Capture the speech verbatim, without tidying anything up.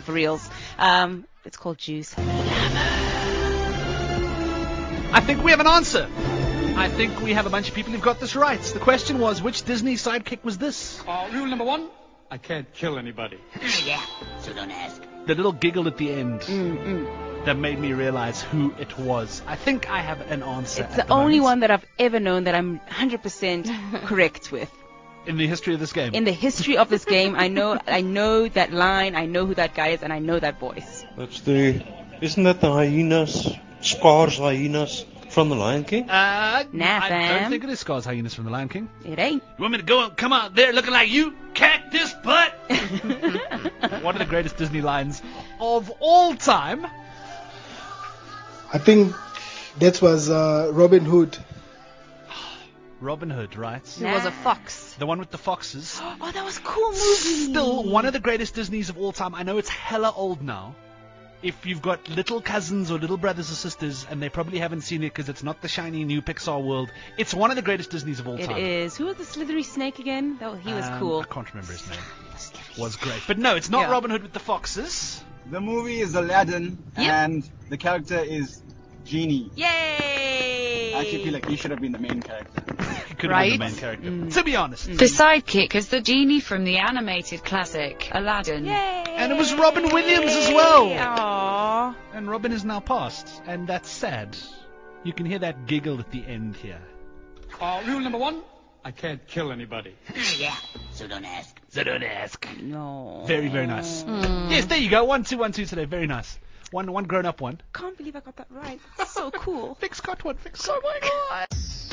for reals. Um, it's called Juice. I think we have an answer. I think we have a bunch of people who've got this right. The question was, which Disney sidekick was this? Uh, rule number one, I can't kill anybody. Yeah, so don't ask. The little giggle at the end Mm-mm. that made me realize who it was. I think I have an answer. It's at the only moment. one that I've ever known that I'm one hundred percent correct with. In the history of this game. In the history of this game, I know I know that line, I know who that guy is, and I know that voice. That's the... Isn't that the hyenas? Scar's hyenas from the Lion King? Uh, Nah, I fam. don't think it is Scar's Hyenas from the Lion King. It ain't. You want me to go and come out there looking like you? Cactus butt! One of the greatest Disney lines of all time. I think that was uh, Robin Hood. Robin Hood, right? He was a fox. The one with the foxes. Oh, that was a cool movie. Still one of the greatest Disneys of all time. I know it's hella old now. If you've got little cousins or little brothers or sisters, and they probably haven't seen it because it's not the shiny new Pixar world, it's one of the greatest Disneys of all It time. is. Who was the slithery snake again? That he was Um, cool. I can't remember his name. Was great. But no, it's not Yeah. Robin Hood with the foxes. The movie is Aladdin, Yep. and the character is Genie. Yay! I actually feel like he should have been the main character. He could have Right? been the main character. Mm. To be honest. The sidekick is the genie from the animated classic Aladdin. Yay! And it was Robin Williams as well. Aww. And Robin is now passed, and that's sad. You can hear that giggle at the end here. Uh, rule number one, I can't kill anybody. Yeah, so don't ask. So don't ask. No. Very, very nice. Yes, there you go. One, two, one, two today. Very nice. One, one grown-up one. Can't believe I got that right. That's so cool. Fix got one. Fix got Oh my god.